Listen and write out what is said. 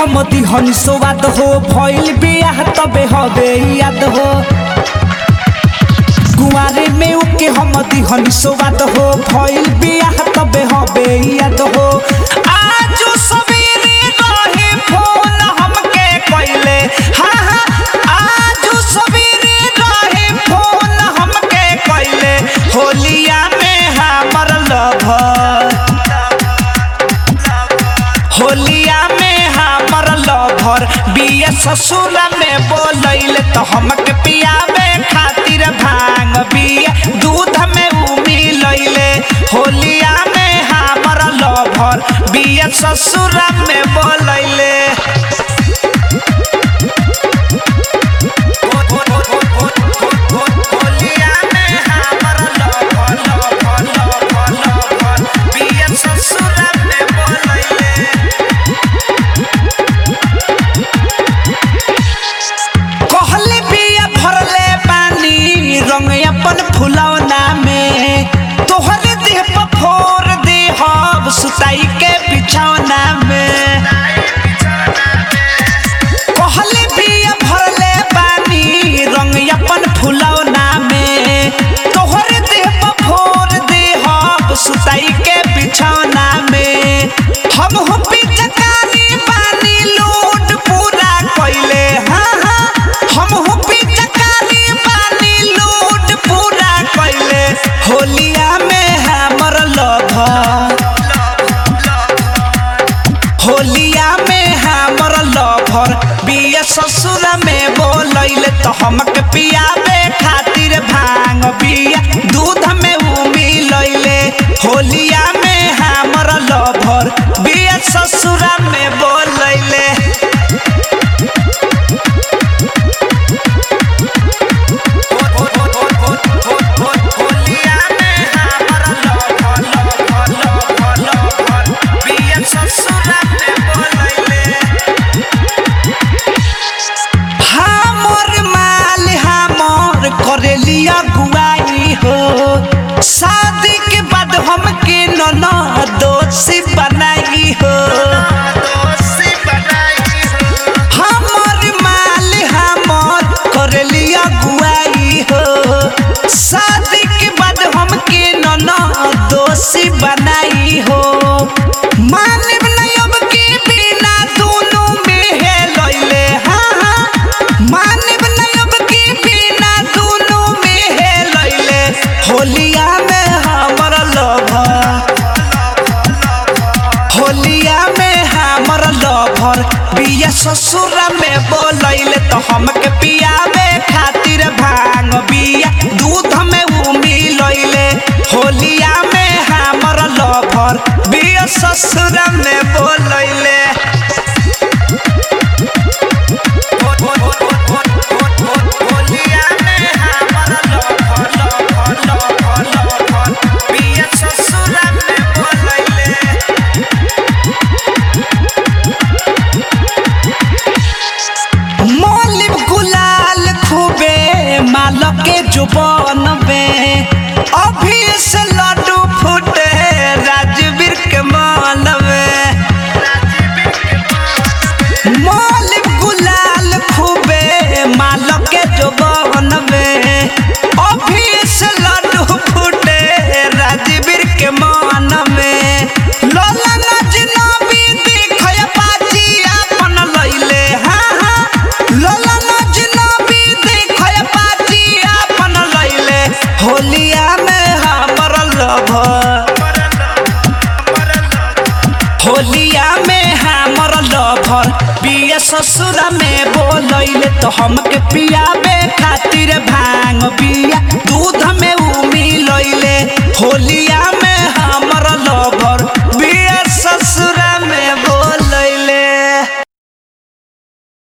हम दिहन स्वाद हो भइल बियाह तबे हवे याद हो कुआरे में ओके हम दिहन स्वाद हो भइल बियाह तबे हवे याद हो आज सवेरे रहे फोन हमके कइले हां हां आज सवेरे रहे फोन हमके कइले होलिया में हमर लवर होलिया में हमर लवर बिया ससुर में बोलैले तो हमके पियावे खातिर भांग बिया दूध में उमिलैले होलिया में हमर लवर बिया ससुर में बोलैले फुलौना में तोहरे देह पर फोर दे हब सुताई के बिछौना में कहले बिया भरले पानी रंग अपन फुलौना में तोहरे देह पर फोर दे हब सुताई के बिछौना में हम हो पिचकारी पानी लोड पूरा कइले हां हां हम हो पिचकारी पानी लोड पूरा कइले होलिया में हमर लवर होलिया में हमर लवर बिया ससुर में बोलैले तो हमके पियावे खातिर भांग बिया दूध में उमिलैले होलिया में हमर लवर बिया ससुर में बोलैले करेलिया गुआई हो शादी के बाद हमके नना दोषी बनाई हो हमर माल हमर करेलिया गुआई हो शादी के बाद हमके नना दोषी बनाई हो मानिब नहीं अब के बिना दोनों में है लइले हां हां मानिब नहीं अब के बिना दोनों में है लइले होलिया में हमर लवर होलिया में हमर लवर बिया ससुर में बोलैले तो हमके पियावे खातिर भांग बिया दूध में उमिलैले होलिया में हमर लवर बिया ससुर में बोलैले के जुबान में अभी से लड्डू फूटे राजवीर के मान में मौलिक गुलाल खूबे माल के जुबान में अभी से लड्डू फूटे राजवीर के मान में लोला नजनबी दिखय बाजी अपन लइले हां हां लोला नजनबी दिखय बाजी अपन लइले होलिया में हमर लवर होलिया में हमर लवर बिया ससुर में बोलैले तो हमके पियावे खातिर भांग बिया दूध में उमिलैले होलिया में